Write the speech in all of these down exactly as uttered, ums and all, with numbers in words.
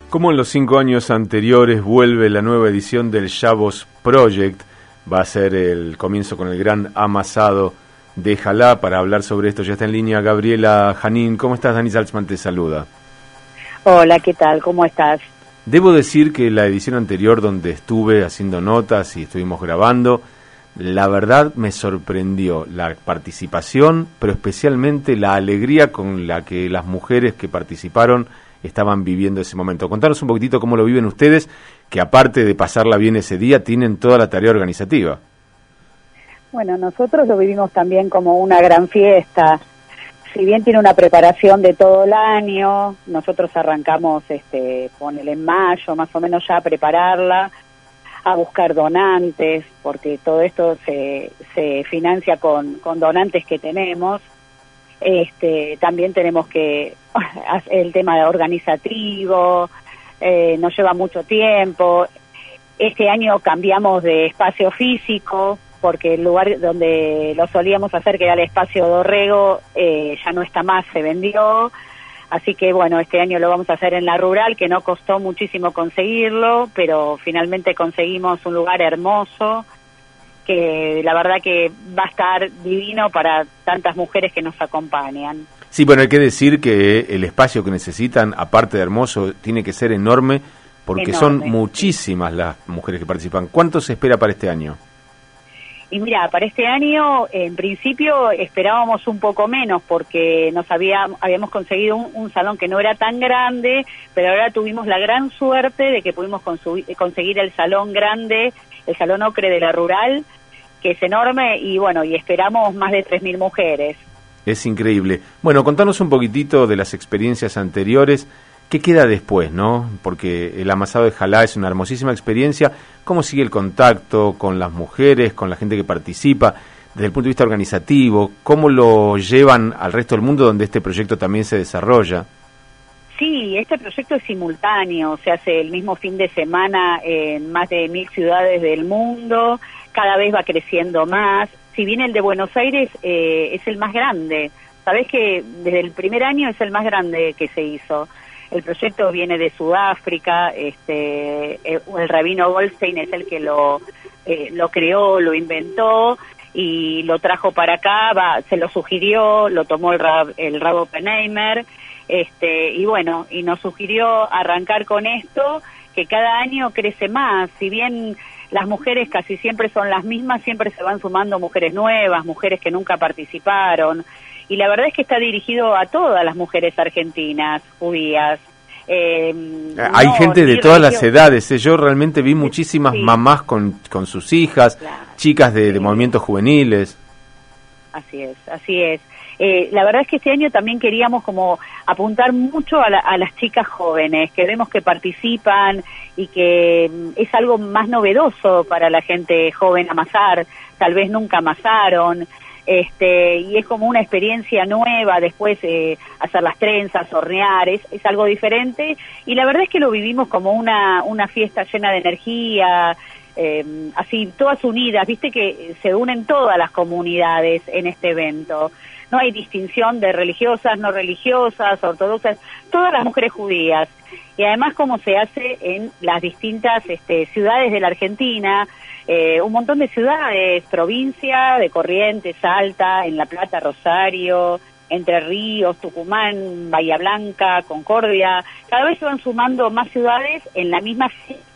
Como en los cinco años anteriores vuelve la nueva edición del Yavos Project, va a ser el comienzo con el gran amasado de Jalá. Para hablar sobre esto ya está en línea Gabriela Janín. ¿Cómo estás? Dani Salzman te saluda. Hola, ¿qué tal? ¿Cómo estás? Debo decir que la edición anterior, donde estuve haciendo notas y estuvimos grabando, la verdad me sorprendió la participación, pero especialmente la alegría con la que las mujeres que participaron estaban viviendo ese momento. Contanos un poquitito cómo lo viven ustedes, que aparte de pasarla bien ese día, tienen toda la tarea organizativa. Bueno, nosotros lo vivimos también como una gran fiesta. Si bien tiene una preparación de todo el año, nosotros arrancamos, este, ponele en mayo, más o menos ya a prepararla, a buscar donantes, porque todo esto se, se financia con, con donantes que tenemos. Este, también tenemos que el tema organizativo, eh, nos lleva mucho tiempo. Este año cambiamos de espacio físico porque el lugar donde lo solíamos hacer, que era el espacio Dorrego, eh, ya no está más, se vendió. Así que bueno, este año lo vamos a hacer en la rural, que no costó muchísimo conseguirlo, pero finalmente conseguimos un lugar hermoso, que la verdad que va a estar divino para tantas mujeres que nos acompañan. Sí, bueno, hay que decir que el espacio que necesitan, aparte de hermoso, tiene que ser enorme, porque enorme, son muchísimas sí. las mujeres que participan. ¿Cuánto se espera para este año? Y mira, para este año, en principio, esperábamos un poco menos, porque nos había, habíamos conseguido un, un salón que no era tan grande, pero ahora tuvimos la gran suerte de que pudimos conseguir el salón grande, el Salón Ocre de la Rural, que es enorme, y bueno, y esperamos más de tres mil mujeres. Es increíble. Bueno, contanos un poquitito de las experiencias anteriores. ¿Qué queda después, no? Porque el amasado de Jalá es una hermosísima experiencia. ¿Cómo sigue el contacto con las mujeres, con la gente que participa, desde el punto de vista organizativo? ¿Cómo lo llevan al resto del mundo donde este proyecto también se desarrolla? Sí, este proyecto es simultáneo, se hace el mismo fin de semana en más de mil ciudades del mundo, cada vez va creciendo más. Si bien el de Buenos Aires eh, es el más grande, sabés que desde el primer año es el más grande que se hizo. El proyecto viene de Sudáfrica, este, el rabino Goldstein es el que lo, eh, lo creó, lo inventó y lo trajo para acá, va, se lo sugirió, lo tomó el, rab, el Rab Oppenheimer, este, y bueno, y nos sugirió arrancar con esto, que cada año crece más. Si bien las mujeres casi siempre son las mismas, siempre se van sumando mujeres nuevas, mujeres que nunca participaron. Y la verdad es que está dirigido a todas las mujeres argentinas, judías. Eh, Hay no, gente de todas las edades. ¿eh? Yo realmente vi sí, muchísimas sí. mamás con, con sus hijas, claro, chicas de, sí. de movimientos juveniles. Así es, así es. Eh, la verdad es que este año también queríamos como apuntar mucho a, la, a las chicas jóvenes, que vemos que participan y que mm, es algo más novedoso para la gente joven amasar, tal vez nunca amasaron. Este, y es como una experiencia nueva, después eh, hacer las trenzas, hornear, es, es algo diferente, y la verdad es que lo vivimos como una, una fiesta llena de energía, eh, así, todas unidas, viste que se unen todas las comunidades en este evento, no hay distinción de religiosas, no religiosas, ortodoxas, todas las mujeres judías, y además como se hace en las distintas este, ciudades de la Argentina, Eh, un montón de ciudades, provincia, de Corrientes, Salta, en La Plata, Rosario, Entre Ríos, Tucumán, Bahía Blanca, Concordia, cada vez se van sumando más ciudades en la misma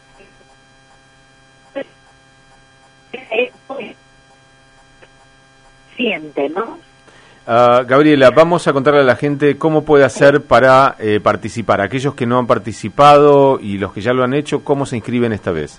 siente, ¿no? Uh, Gabriela, vamos a contarle a la gente cómo puede hacer para eh, participar. Aquellos que no han participado y los que ya lo han hecho, ¿cómo se inscriben esta vez?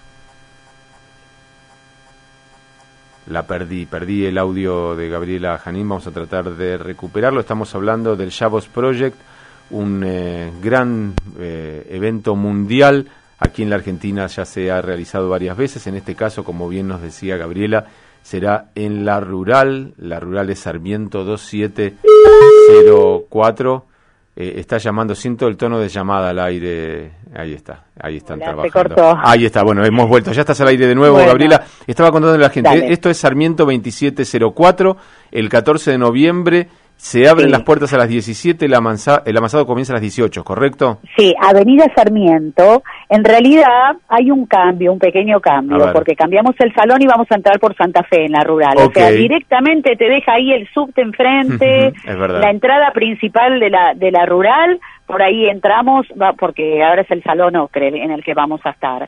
La perdí, perdí el audio de Gabriela Janín, vamos a tratar de recuperarlo. Estamos hablando del Yavos Project, un eh, gran eh, evento mundial. Aquí en la Argentina ya se ha realizado varias veces, en este caso, como bien nos decía Gabriela, será en la rural, la rural es Sarmiento dos siete cero cuatro. Eh, está llamando, siento el tono de llamada al aire, ahí está, ahí están Hola, trabajando. Ahí está, bueno, hemos vuelto, ya estás al aire de nuevo, bueno, Gabriela. Estaba contando a la gente, dale. Esto es Sarmiento veintisiete cero cuatro, el catorce de noviembre, Se abren Sí. las puertas a las diecisiete, el, amansa, el amasado comienza a las dieciocho, ¿correcto? Sí, Avenida Sarmiento. En realidad hay un cambio, un pequeño cambio, porque cambiamos el salón y vamos a entrar por Santa Fe en la rural. Okay. O sea, directamente te deja ahí el subte enfrente, es verdad. La entrada principal de la de la rural, por ahí entramos, va, porque ahora es el salón Ocre en el que vamos a estar.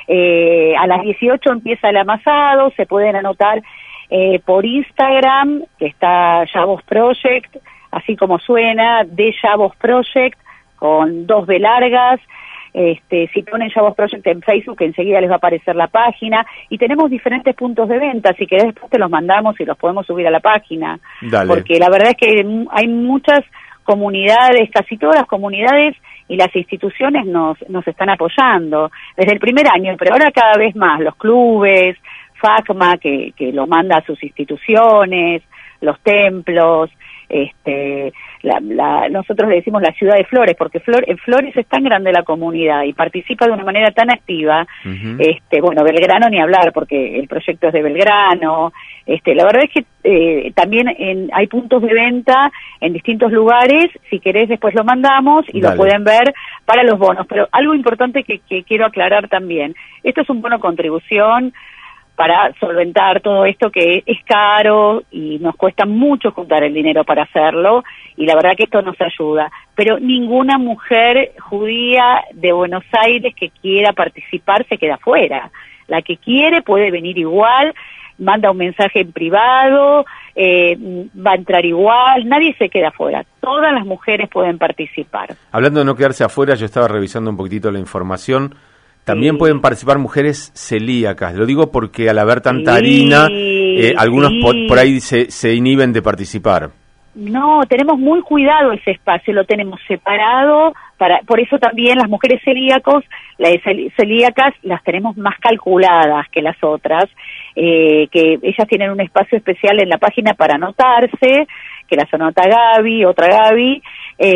Eh, a las dieciocho empieza el amasado, se pueden anotar eh, por Instagram, que está Yavos Project, así como suena, de Yavos Project, con dos B largas. Este, si ponen Yavos Project en Facebook, enseguida les va a aparecer la página, y tenemos diferentes puntos de venta. Si querés, después te los mandamos y los podemos subir a la página. Dale. Porque la verdad es que hay muchas comunidades, casi todas las comunidades y las instituciones nos, nos están apoyando desde el primer año, pero ahora cada vez más, los clubes, FACMA, que, que lo manda a sus instituciones, los templos, este, la, la, nosotros le decimos la ciudad de Flores, porque Flor, en Flores es tan grande la comunidad y participa de una manera tan activa. Uh-huh. este, bueno, Belgrano ni hablar, porque el proyecto es de Belgrano. Este, la verdad es que eh, también en, hay puntos de venta en distintos lugares. Si querés, después lo mandamos y Dale. Lo pueden ver para los bonos. Pero algo importante que, que quiero aclarar también, esto es un bono contribución para solventar todo esto que es caro y nos cuesta mucho juntar el dinero para hacerlo, y la verdad que esto nos ayuda. Pero ninguna mujer judía de Buenos Aires que quiera participar se queda fuera. La que quiere puede venir igual, manda un mensaje en privado, eh, va a entrar igual, nadie se queda fuera. Todas las mujeres pueden participar. Hablando de no quedarse afuera, yo estaba revisando un poquitito la información. También sí. Pueden participar mujeres celíacas. Lo digo porque al haber tanta sí, harina, eh, algunos sí. por, por ahí se, se inhiben de participar. No, tenemos muy cuidado ese espacio, lo tenemos separado. Para, por eso también las mujeres celíacos, las celíacas las tenemos más calculadas que las otras, eh, que ellas tienen un espacio especial en la página para anotarse, que las anota Gaby, otra Gaby,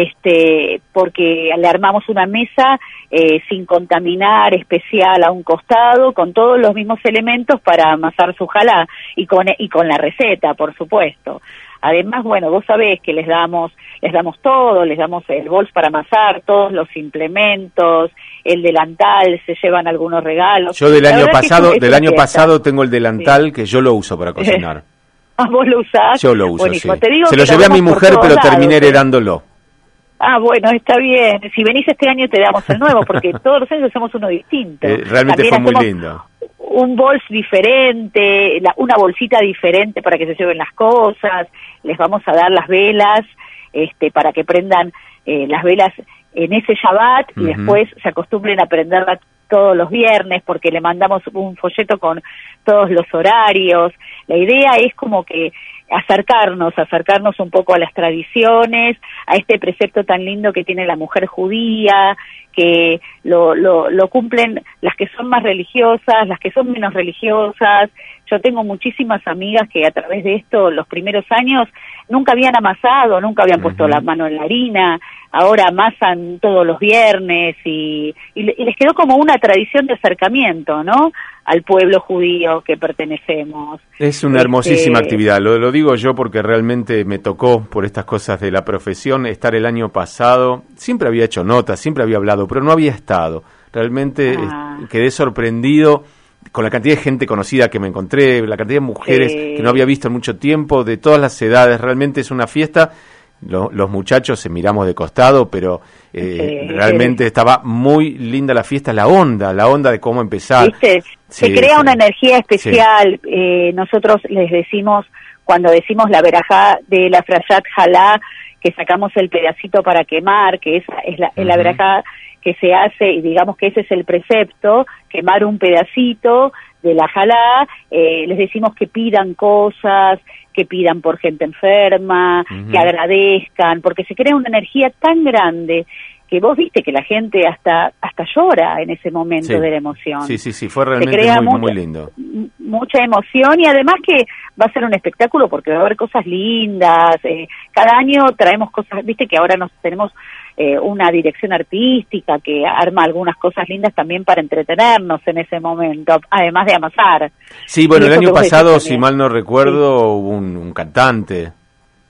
este, porque le armamos una mesa eh, sin contaminar, especial a un costado, con todos los mismos elementos para amasar su jalá, y con, y con la receta, por supuesto. Además, bueno, vos sabés que les damos, les damos todo, les damos el bols para amasar, todos los implementos, el delantal, se llevan algunos regalos. Yo del año pasado, del año pasado tengo el delantal sí. que yo lo uso para cocinar. Ah, ¿vos lo usás? Yo lo uso, Buenísimo. sí. Te digo se lo llevé a mi mujer, pero lados, terminé heredándolo. Ah, bueno, está bien. Si venís este año te damos el nuevo, porque todos los años hacemos uno distinto. Eh, realmente También fue muy lindo. Un bols diferente, la, una bolsita diferente para que se lleven las cosas. Les vamos a dar las velas, este, para que prendan eh, las velas en ese Shabbat y uh-huh. después se acostumbren a prenderla todos los viernes, porque le mandamos un folleto con todos los horarios. La idea es como que acercarnos, acercarnos un poco a las tradiciones, a este precepto tan lindo que tiene la mujer judía, que lo, lo, lo cumplen las que son más religiosas, las que son menos religiosas. Yo tengo muchísimas amigas que a través de esto, los primeros años, nunca habían amasado, nunca habían puesto uh-huh. la mano en la harina, ahora amasan todos los viernes y, y, y les quedó como una tradición de acercamiento, ¿no?, al pueblo judío que pertenecemos. Es una hermosísima este... actividad, lo, lo digo yo porque realmente me tocó, por estas cosas de la profesión, estar el año pasado. Siempre había hecho notas, siempre había hablado, pero no había estado. Realmente ah. eh, quedé sorprendido con la cantidad de gente conocida que me encontré, la cantidad de mujeres sí. que no había visto en mucho tiempo, de todas las edades. Realmente es una fiesta. Lo, los muchachos se miramos de costado, pero eh, sí, realmente sí. estaba muy linda la fiesta, la onda, la onda de cómo empezar. ¿Viste? Sí, se crea sí. una energía especial. Sí. Eh, nosotros les decimos, cuando decimos la verajá de la Frayat Jalá, que sacamos el pedacito para quemar, que esa es la, uh-huh. la verajá que se hace, y digamos que ese es el precepto, quemar un pedacito de la jalá, eh, les decimos que pidan cosas, que pidan por gente enferma, uh-huh. que agradezcan, porque se crea una energía tan grande que vos viste que la gente hasta hasta llora en ese momento sí. de la emoción. Sí, sí, sí, fue realmente muy, mucha, muy lindo. Mucha emoción, y además que va a ser un espectáculo porque va a haber cosas lindas. Eh, cada año traemos cosas, viste que ahora nos tenemos eh, una dirección artística que arma algunas cosas lindas también para entretenernos en ese momento, además de amasar. Sí, bueno, el año pasado, si mal no recuerdo, sí. hubo un, un cantante.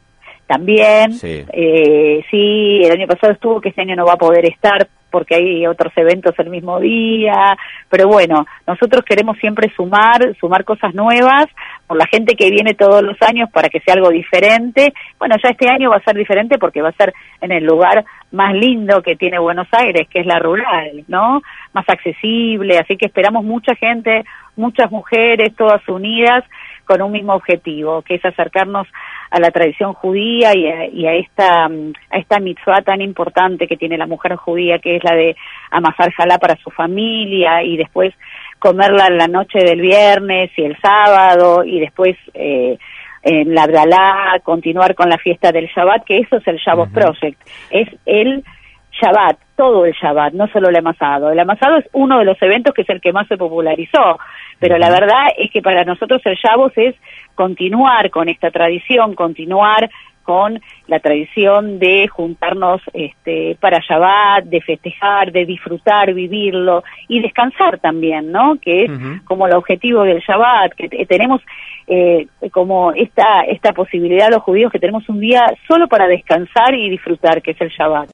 también, sí. Eh, sí, el año pasado estuvo, que este año no va a poder estar porque hay otros eventos el mismo día, pero bueno, nosotros queremos siempre sumar, sumar cosas nuevas, por la gente que viene todos los años para que sea algo diferente. Bueno, ya este año va a ser diferente porque va a ser en el lugar más lindo que tiene Buenos Aires, que es la rural, ¿no? Más accesible, así que esperamos mucha gente, muchas mujeres, todas unidas, con un mismo objetivo, que es acercarnos a la tradición judía y a, y a esta a esta mitzvah tan importante que tiene la mujer judía, que es la de amasar jalá para su familia y después comerla en la noche del viernes y el sábado y después eh, en la Abdalá continuar con la fiesta del Shabbat, que eso es el Shabbos uh-huh. Project, es el Shabbat, todo el Shabbat, no solo el amasado. El amasado es uno de los eventos que es el que más se popularizó, pero uh-huh. la verdad es que para nosotros el Shabbos es continuar con esta tradición, continuar con la tradición de juntarnos este, para Shabbat, de festejar, de disfrutar, vivirlo y descansar también, ¿no? Que es uh-huh. como el objetivo del Shabbat, que t- tenemos eh, como esta esta posibilidad los judíos que tenemos un día solo para descansar y disfrutar, que es el Shabbat.